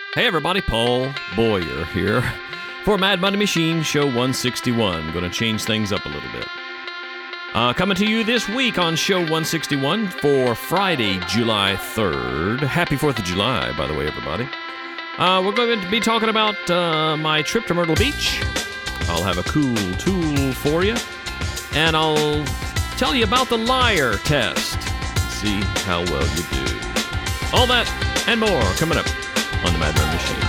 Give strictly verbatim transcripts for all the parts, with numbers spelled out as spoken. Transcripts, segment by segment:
Hey everybody, Paul Boyer here for Mad Money Machine Show one sixty-one. Going to change things up a little bit. Uh, coming to you this week on Show one sixty-one for Friday, July third. Happy fourth of July, by the way, everybody. Uh, we're going to be talking about uh, my trip to Myrtle Beach. I'll have a cool tool for you. And I'll tell you about the liar test. See how well you do. All that and more coming up on the Mad Money Machine.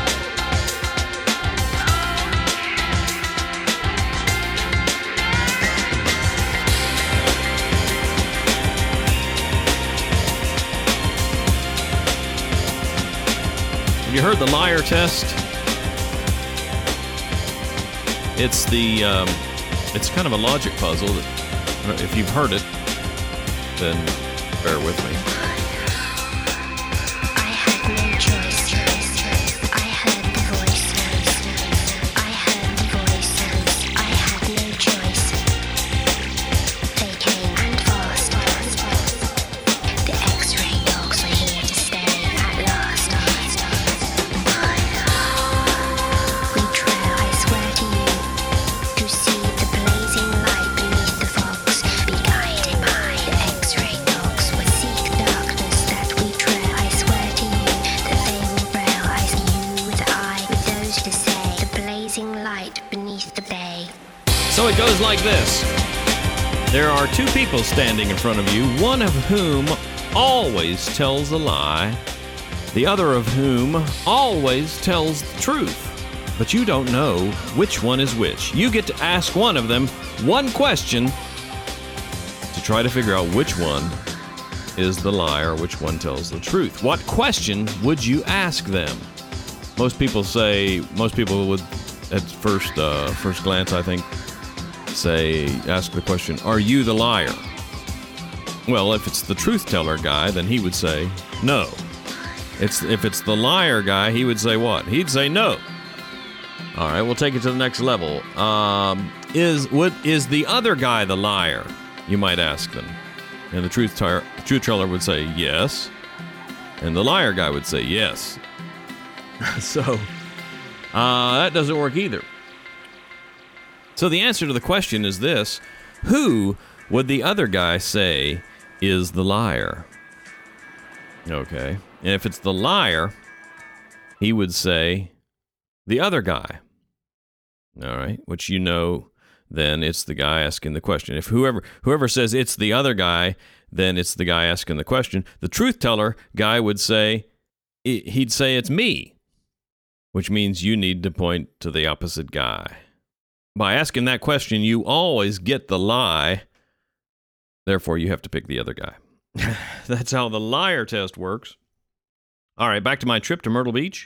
Have you heard the liar test? It's the, um, it's kind of a logic puzzle that, if you've heard it, then bear with me. So it goes like this. There are two people standing in front of you, one of whom always tells a lie, the other of whom always tells the truth. But you don't know which one is which. You get to ask one of them one question to try to figure out which one is the liar, which one tells the truth. What question would you ask them? Most people say, most people would, at first, uh, first glance, I think, say, ask the question, are you the liar? Well, if it's the truth teller guy, then he would say, no. It's if it's the liar guy, he would say what? He'd say no. All right, we'll take it to the next level. Um, is would is the other guy the liar? You might ask them. And the truth teller, truth teller would say yes. And the liar guy would say yes. So, uh, that doesn't work either. So the answer to the question is this: who would the other guy say is the liar? Okay. And if it's the liar, he would say the other guy. All right. Which you know, then it's the guy asking the question. If whoever whoever says it's the other guy, then it's the guy asking the question. The truth teller guy would say, he'd say it's me, which means you need to point to the opposite guy. By asking that question, you always get the lie. Therefore, you have to pick the other guy. That's how the liar test works. All right, back to my trip to Myrtle Beach.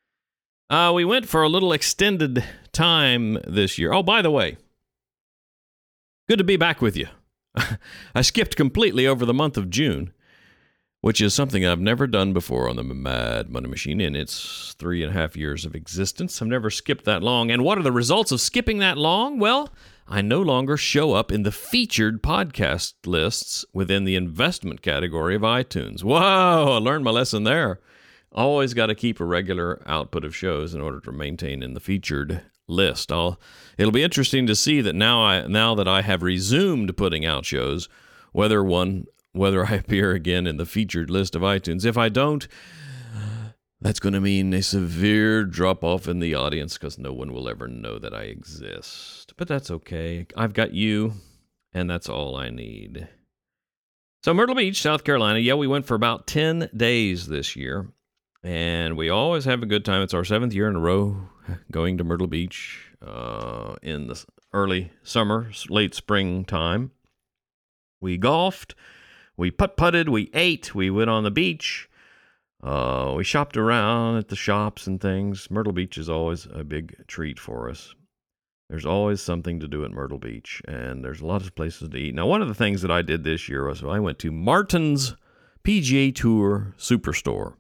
Uh, we went for a little extended time this year. Oh, by the way, good to be back with you. I skipped completely over the month of June, which is something I've never done before on the Mad Money Machine in its three and a half years of existence. I've never skipped that long. And what are the results of skipping that long? Well, I no longer show up in the featured podcast lists within the investment category of iTunes. Whoa, I learned my lesson there. Always got to keep a regular output of shows in order to maintain in the featured list. I'll, it'll be interesting to see that now I now that I have resumed putting out shows, whether one... whether I appear again in the featured list of iTunes. If I don't, that's going to mean a severe drop-off in the audience because no one will ever know that I exist. But that's okay. I've got you, and that's all I need. So Myrtle Beach, South Carolina, yeah, we went for about ten days this year, and we always have a good time. It's our seventh year in a row going to Myrtle Beach uh, in the early summer, late spring time. We golfed. We putt-putted, we ate, we went on the beach, uh, we shopped around at the shops and things. Myrtle Beach is always a big treat for us. There's always something to do at Myrtle Beach, and there's a lot of places to eat. Now, one of the things that I did this year was I went to Martin's P G A Tour Superstore.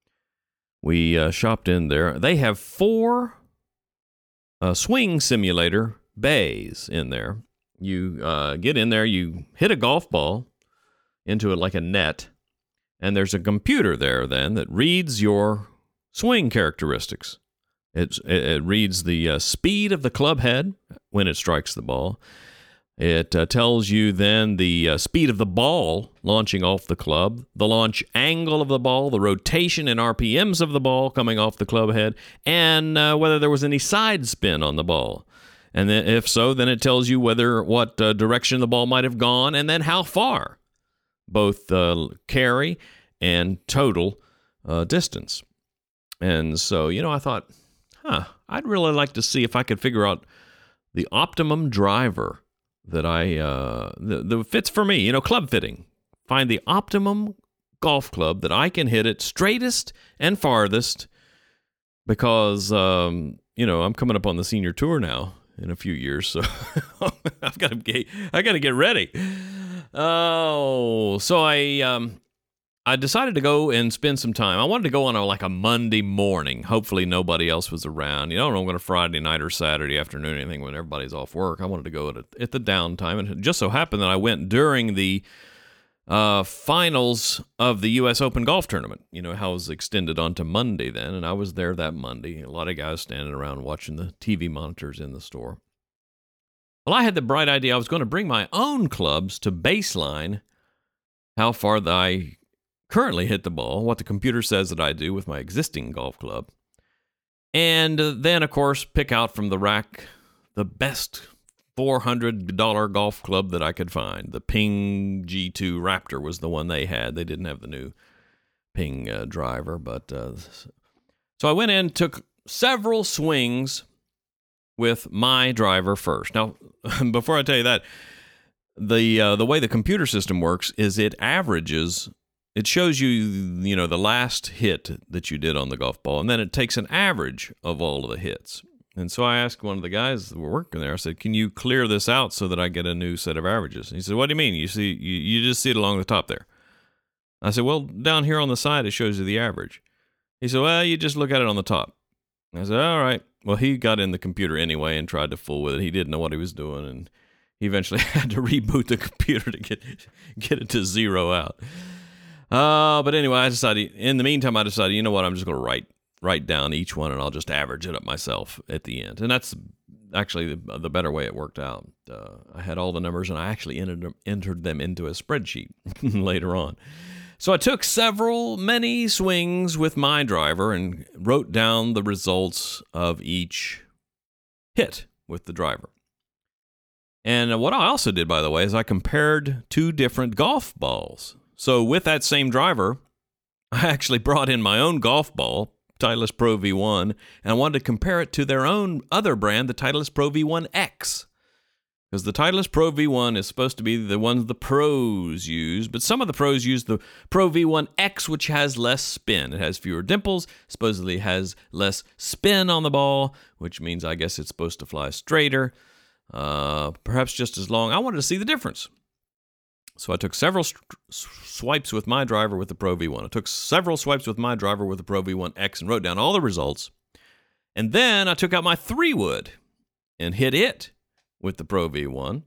We uh, shopped in there. They have four uh, swing simulator bays in there. You uh, get in there, you hit a golf ball into it like a net, and there's a computer there then that reads your swing characteristics. It, it, it reads the uh, speed of the club head when it strikes the ball. It uh, tells you then the uh, speed of the ball launching off the club, the launch angle of the ball, the rotation in R P Ms of the ball coming off the club head, and uh, whether there was any side spin on the ball. And then, if so, then it tells you whether what uh, direction the ball might have gone and then how far, both uh, carry and total uh, distance. And so, you know, I thought, huh, I'd really like to see if I could figure out the optimum driver that I uh, that, that fits for me. You know, club fitting. Find the optimum golf club that I can hit it straightest and farthest, because um, you know, I'm coming up on the senior tour now in a few years, so I've got to get I got to get ready. Oh, so I um, I decided to go and spend some time. I wanted to go on a, like a Monday morning. Hopefully nobody else was around. You know, I don't know, on a Friday night or Saturday afternoon, anything when everybody's off work. I wanted to go at, a, at the downtime. And it just so happened that I went during the uh, finals of the U S Open Golf Tournament. You know, how it was extended onto Monday then. And I was there that Monday. A lot of guys standing around watching the T V monitors in the store. Well, I had the bright idea I was going to bring my own clubs to baseline how far that I currently hit the ball, what the computer says that I do with my existing golf club, and then, of course, pick out from the rack the best four hundred dollars golf club that I could find. The Ping G two Raptor was the one they had. They didn't have the new Ping uh, driver, but uh, so I went in, took several swings with my driver first. Now, before I tell you that, the uh, the way the computer system works is it averages. It shows you, you know, the last hit that you did on the golf ball, and then it takes an average of all of the hits. And so I asked one of the guys that were working there, I said, can you clear this out so that I get a new set of averages? And he said, what do you mean? You see, you, you just see it along the top there. I said, well, down here on the side, it shows you the average. He said, well, you just look at it on the top. I said, all right. Well, he got in the computer anyway and tried to fool with it. He didn't know what he was doing, and he eventually had to reboot the computer to get get it to zero out. Uh, but anyway, I decided, in the meantime, I decided, you know what, I'm just going to write write down each one, and I'll just average it up myself at the end. And that's actually the, the better way it worked out. Uh, I had all the numbers, and I actually entered, entered them into a spreadsheet later on. So I took several, many swings with my driver and wrote down the results of each hit with the driver. And what I also did, by the way, is I compared two different golf balls. So with that same driver, I actually brought in my own golf ball, Titleist Pro V one, and I wanted to compare it to their own other brand, the Titleist Pro V one X. Because the Titleist Pro V one is supposed to be the ones the pros use, but some of the pros use the Pro V one X, which has less spin. It has fewer dimples, supposedly has less spin on the ball, which means I guess it's supposed to fly straighter, uh, perhaps just as long. I wanted to see the difference. So I took several st- swipes with my driver with the Pro V one. I took several swipes with my driver with the Pro V one X and wrote down all the results. And then I took out my three wood and hit it with the Pro V one.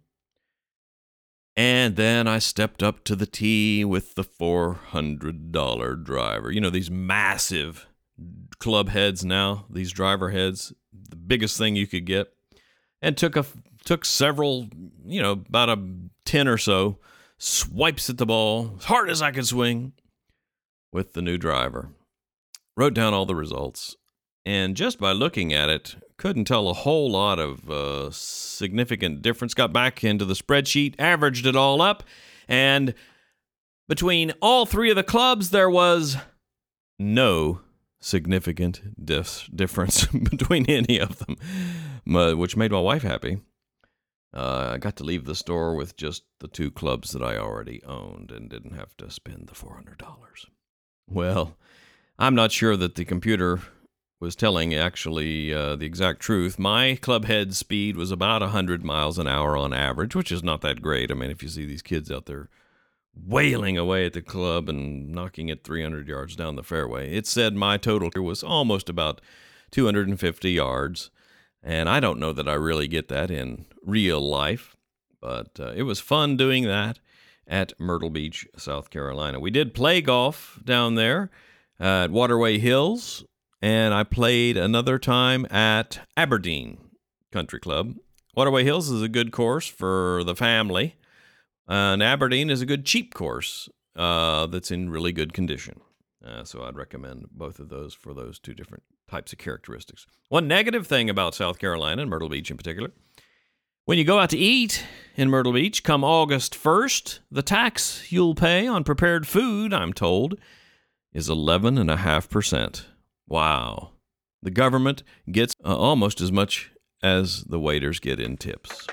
And then I stepped up to the tee with the four hundred dollars driver. You know, these massive club heads now, these driver heads, the biggest thing you could get. And took a took several, you know, about a ten or so swipes at the ball as hard as I could swing with the new driver. Wrote down all the results. And just by looking at it, couldn't tell a whole lot of uh, significant difference. Got back into the spreadsheet, averaged it all up, and between all three of the clubs, there was no significant dif- difference between any of them, which made my wife happy. Uh, I got to leave the store with just the two clubs that I already owned and didn't have to spend the four hundred dollars. Well, I'm not sure that the computer was telling actually uh, the exact truth. My club head speed was about one hundred miles an hour on average, which is not that great. I mean, if you see these kids out there wailing away at the club and knocking it three hundred yards down the fairway, it said my total was almost about two hundred fifty yards. And I don't know that I really get that in real life, but uh, it was fun doing that at Myrtle Beach, South Carolina. We did play golf down there at Waterway Hills, And I played another time at Aberdeen Country Club. Waterway Hills is a good course for the family. Uh, and Aberdeen is a good cheap course uh, that's in really good condition. Uh, so I'd recommend both of those for those two different types of characteristics. One negative thing about South Carolina, and Myrtle Beach in particular, when you go out to eat in Myrtle Beach, come August first, the tax you'll pay on prepared food, I'm told, is eleven point five percent. Wow. The government gets uh, almost as much as the waiters get in tips.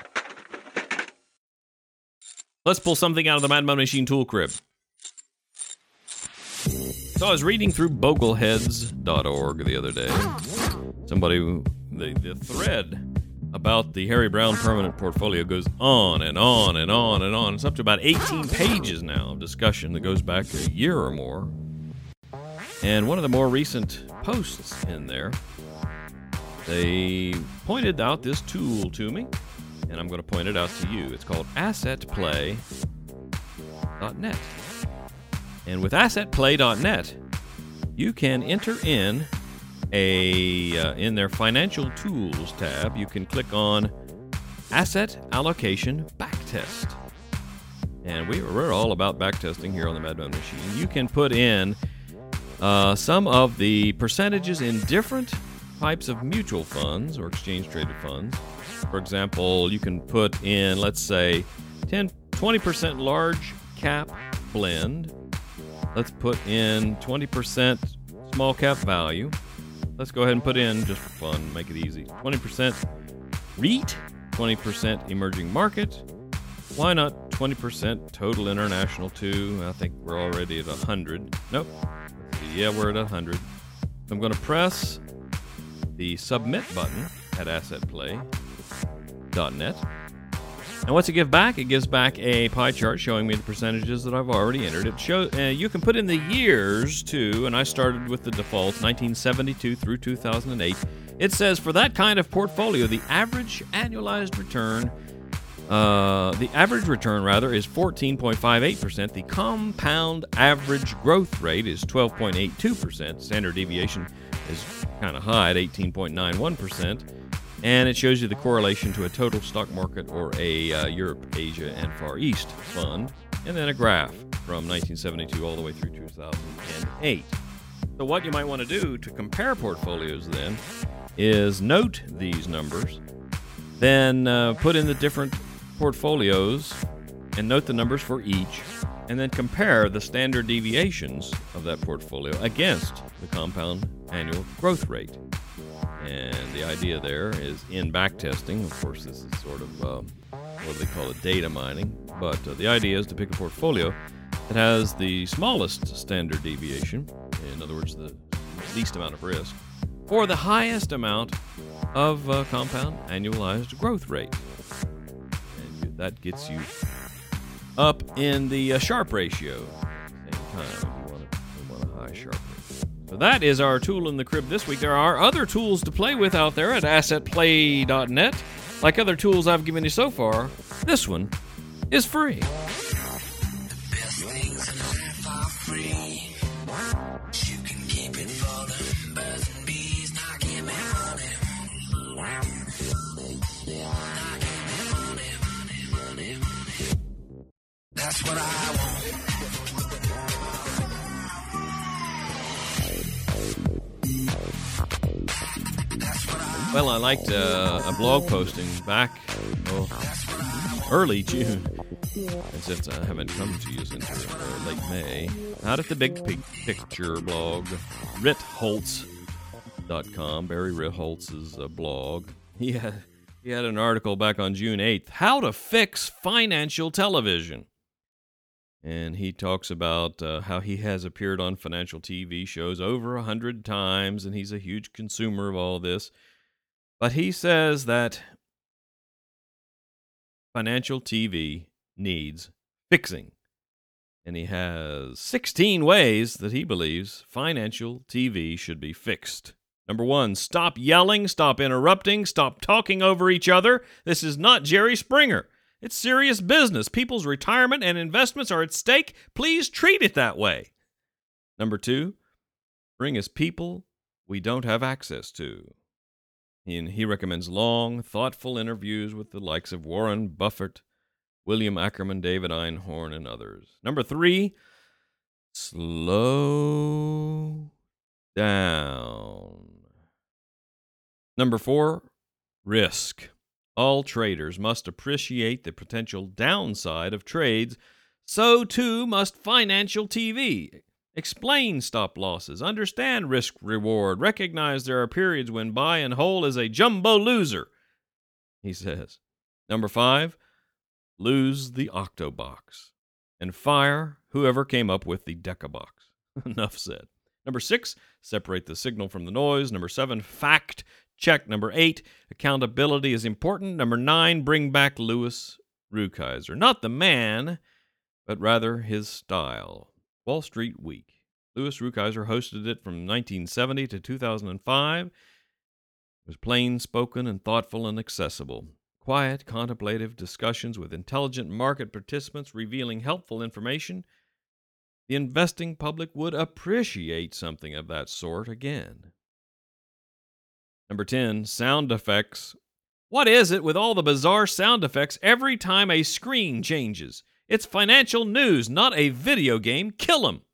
Let's pull something out of the Mad Money Machine tool crib. So I was reading through bogleheads dot org the other day. Somebody, the, the thread about the Harry Brown permanent portfolio goes on and on and on and on. It's up to about eighteen pages now of discussion that goes back a year or more. And one of the more recent posts in there, they pointed out this tool to me, and I'm going to point it out to you. It's called asset play dot net. And with asset play dot net, you can enter in a uh, in their financial tools tab, you can click on asset allocation backtest. And we, we're all about backtesting here on the Mad Money Machine. You can put in uh, some of the percentages in different types of mutual funds or exchange traded funds. For example, you can put in, let's say, ten, twenty percent large cap blend. Let's put in twenty percent small cap value. Let's go ahead and put in, just for fun, make it easy, twenty percent REIT, twenty percent emerging market. Why not twenty percent total international too? I think we're already at one hundred. Nope. Let's see. Yeah, we're at one hundred. So I'm going to press the submit button at asset play dot net. And what's it give back? It gives back a pie chart showing me the percentages that I've already entered. It shows, uh, you can put in the years too, and I started with the default nineteen seventy-two through two thousand eight. It says for that kind of portfolio, the average annualized return, uh, the average return rather, is fourteen point five eight percent. The compound average growth rate is twelve point eight two percent. Standard deviation is kind of high at eighteen point nine one percent. And it shows you the correlation to a total stock market or a uh, Europe, Asia, and Far East fund. And then a graph from nineteen seventy-two all the way through two thousand eight. So what you might want to do to compare portfolios then is note these numbers, then uh, put in the different portfolios and note the numbers for each, and then compare the standard deviations of that portfolio against the compound annual growth rate. And the idea there is in backtesting. Of course, this is sort of, uh, what do they call it, data mining. But uh, the idea is to pick a portfolio that has the smallest standard deviation, in other words, the least amount of risk, or the highest amount of uh, compound annualized growth rate. And that gets you up in the uh, Sharpe ratio at the same time. You want, a, you want a high Sharpe ratio. So that is our tool in the crib this week. There are other tools to play with out there at asset play dot net. Like other tools I've given you so far, this one is free. The best things in life are free. You can keep it for the birds and bees. Now give me money. Now give me money, money, money, money. That's what I want. Well, I liked uh, a blog posting back well, early June, and since I haven't come to you since uh, late May, out at the Big Pig Picture blog, Ritholtz dot com, Barry Ritholtz's uh, blog. He had, he had an article back on June eighth, How to Fix Financial Television. And he talks about uh, how he has appeared on financial T V shows over a hundred times, and he's a huge consumer of all this. But he says that financial T V needs fixing. And he has sixteen ways that he believes financial T V should be fixed. Number one, stop yelling, stop interrupting, stop talking over each other. This is not Jerry Springer. It's serious business. People's retirement and investments are at stake. Please treat it that way. Number two, bring us people we don't have access to. And he recommends long, thoughtful interviews with the likes of Warren Buffett, William Ackerman, David Einhorn, and others. Number three, slow down. Number four, risk. All traders must appreciate the potential downside of trades. So too must financial T V. Explain stop losses, understand risk reward, recognize there are periods when buy and hold is a jumbo loser, he says. Number five, lose the Octobox and fire whoever came up with the Decabox. Enough said. Number six, separate the signal from the noise. Number seven, fact check. Number eight, accountability is important. Number nine, bring back Louis Rukeyser. Not the man, but rather his style. Wall Street Week. Louis Rukeyser hosted it from nineteen seventy to two thousand five. It was plain spoken and thoughtful and accessible. Quiet, contemplative discussions with intelligent market participants revealing helpful information. The investing public would appreciate something of that sort again. Number ten, sound effects. What is it with all the bizarre sound effects every time a screen changes? It's financial news, not a video game. Kill 'em.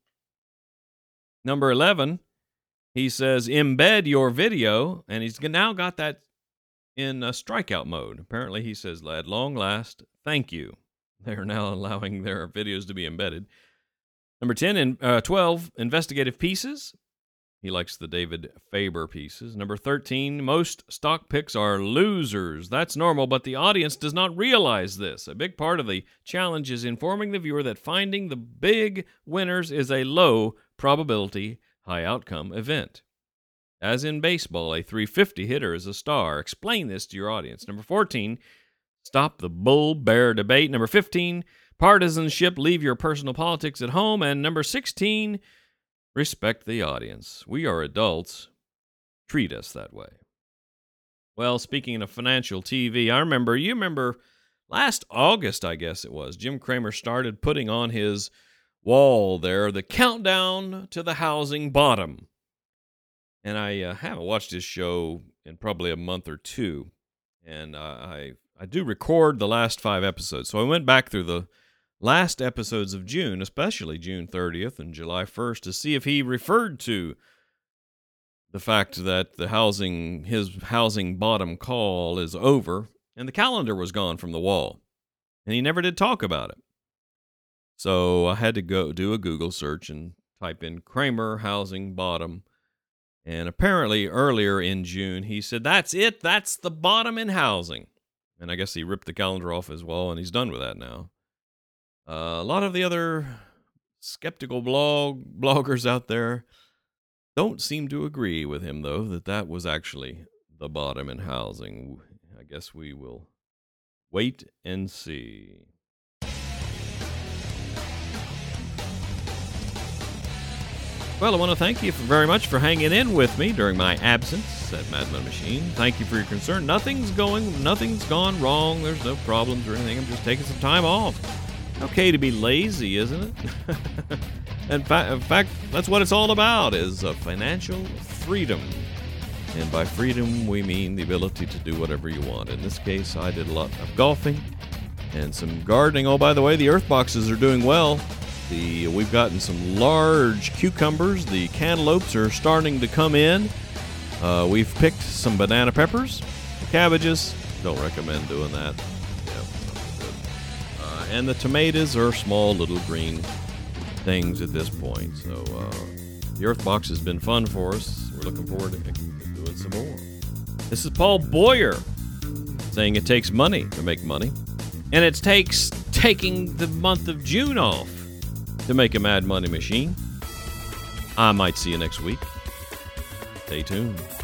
Number eleven, he says, embed your video, and he's now got that in a strikeout mode. Apparently, he says, at long last, thank you. They're now allowing their videos to be embedded. Number ten and uh, twelve, investigative pieces. He likes the David Faber pieces. Number thirteen, most stock picks are losers. That's normal, but the audience does not realize this. A big part of the challenge is informing the viewer that finding the big winners is a low probability, high outcome event. As in baseball, a three fifty hitter is a star. Explain this to your audience. Number fourteen, stop the bull-bear debate. Number fifteen, partisanship, leave your personal politics at home. And number sixteen, respect the audience. We are adults. Treat us that way. Well, speaking of financial T V, I remember, you remember last August, I guess it was, Jim Cramer started putting on his wall there the countdown to the housing bottom. And I uh, haven't watched his show in probably a month or two. And uh, I, I do record the last five episodes. So I went back through the last episodes of June, especially June thirtieth and July first, to see if he referred to the fact that the housing, his housing bottom call is over, and the calendar was gone from the wall. And he never did talk about it. So I had to go do a Google search and type in Cramer housing bottom. And apparently earlier in June, he said, that's it, that's the bottom in housing. And I guess he ripped the calendar off his wall, and he's done with that now. Uh, a lot of the other skeptical blog bloggers out there don't seem to agree with him, though, that that was actually the bottom in housing. I guess we will wait and see. Well, I want to thank you very much for hanging in with me during my absence at Madman Machine. Thank you for your concern. Nothing's going, nothing's gone wrong. There's no problems or anything. I'm just taking some time off. Okay to be lazy, isn't it? in, fa- in fact, that's what it's all about, is uh, financial freedom. And by freedom, we mean the ability to do whatever you want. In this case, I did a lot of golfing and some gardening. Oh, by the way, the earth boxes are doing well. The We've gotten some large cucumbers. The cantaloupes are starting to come in. Uh, we've picked some banana peppers, cabbages. Don't recommend doing that. Uh, and the tomatoes are small little green things at this point. So uh, the earth box has been fun for us. We're looking forward to doing some more. This is Paul Boyer saying it takes money to make money. And it takes taking the month of June off to make a Mad Money Machine. I might see you next week. Stay tuned.